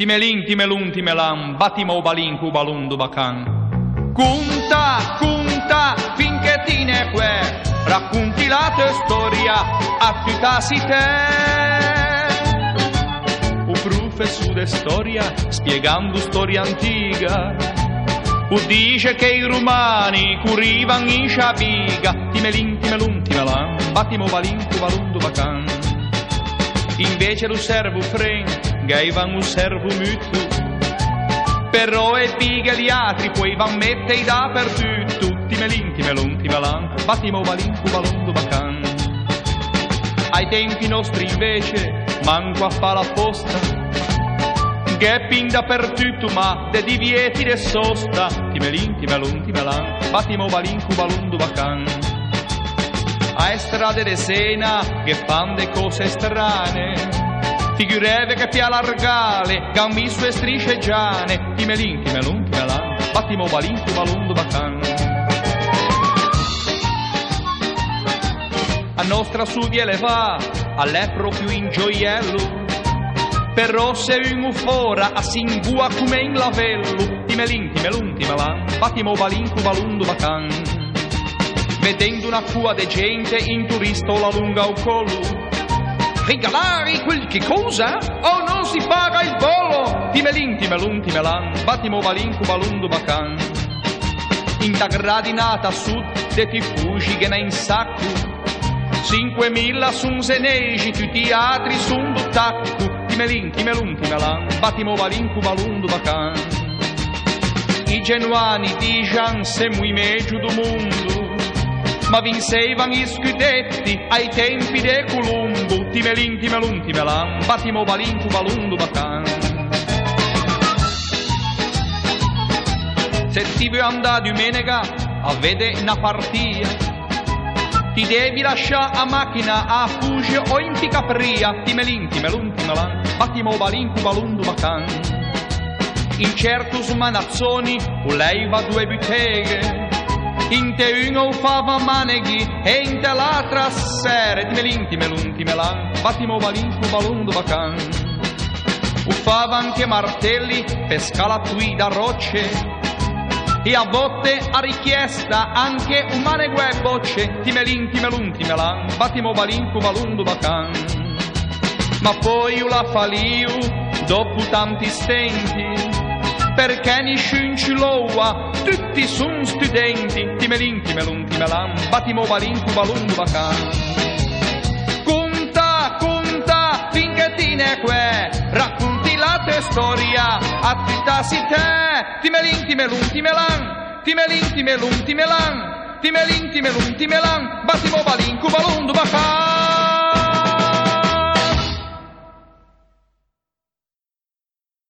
timelin, timelun, timelan, batimo balin, cubalun, dubacan. Cunta, cunta, finché ti ne que, racconti la tua storia a tutti te. Un professore di storia, spiegando storia antica, dice che i romani curivano in sciabiga, timelin, timelun, timelan, batimo balin, cubalun, dubacan. Invece lo servo fren, gaivan un servo mutu, però e pighe gli altri poi van mettere dappertutto, timelin, timelun, timelan, batimo balin, cubalun, dubacan. Ai tempi nostri invece, manco a fa la posta, gheppin dappertutto ma de divieti de sosta, timelin, timelun, timelan, batimo balin, cubalun, dubacan. A strade de Sena che fan de cose strane, figureve che pia largale, gambi sue strisce giane, timelin, timelun, timelan, batimo balin, cubalun, dubacan. A nostra sudie le va, all'è proprio in gioiello, però se un fora a singua come in lavello, timelin, timelun, timelan, batimo balin, cubalun, dubacan. Vedendo una cua de gente in turista la lunga o collo, regalare qualche cosa o non si paga il volo, timelin, timelun, timelan, batimo balin, cubalun, dubacan. In da gradinata a sud de tifugi che ne in sacco, 5.000 sun senegi, tutti gli altri sun buttacco, timelin, timelun, timelan, batimo balin, cubalun, dubacan. I genuani dijan se muy meglio do mondo, ma vincevano gli scudetti ai tempi de Colombo, timelin, timelun, timelan, batimo balin, cubalun, dubacan. Se ti vuoi andare domenica a vedere una partita, ti devi lasciare a macchina a Fugge o in Picapria, timelin, timelun, timelan, batimo balin, cubalun, dubacan. In certus manazzoni o lei va due botteghe, in te uno fava maneghi e in te l'altra sere, timelin, timelun, timelan, batimo balin, cubalun, dubacan. Uffava anche martelli per scalatui da rocce, e a volte a richiesta anche un manegue e bocce, timelin, timelun, timelan, batimo balin, cubalun, dubacan. Ma poi io la falio dopo tanti stenti, perché nessun ci loa, tutti son studenti, timelin, timelun, timelan, batimo balin, cubalun, dubacan. Conta, conta, finché ti ne que, racconti la tua storia a tutti te, timelin, timelun, timelan, timelin, timelun, timelan, timelin, timelun, timelan, batimo balin, cubalun, dubacan.